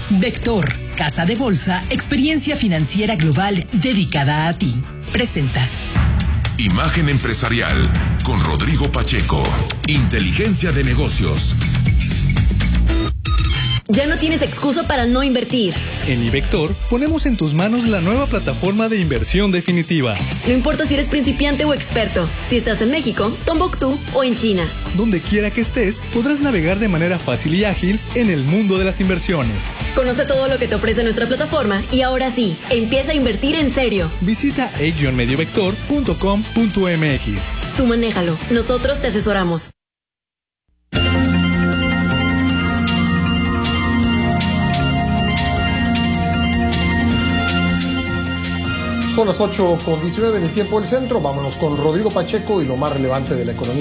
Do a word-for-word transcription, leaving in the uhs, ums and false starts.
Vector, casa de bolsa, experiencia financiera global dedicada a ti. Presenta. Imagen empresarial con Rodrigo Pacheco. Inteligencia de negocios. Ya no tienes excusa para no invertir. En iVector ponemos en tus manos la nueva plataforma de inversión definitiva. No importa si eres principiante o experto, si estás en México, Tombuctú o en China. Donde quiera que estés, podrás navegar de manera fácil y ágil en el mundo de las inversiones. Conoce todo lo que te ofrece nuestra plataforma y ahora sí, empieza a invertir en serio. Visita e medio vector punto com punto m x. Tú manéjalo, nosotros te asesoramos. Son las ocho con diecinueve en el tiempo del centro. Vámonos con Rodrigo Pacheco y lo más relevante de la economía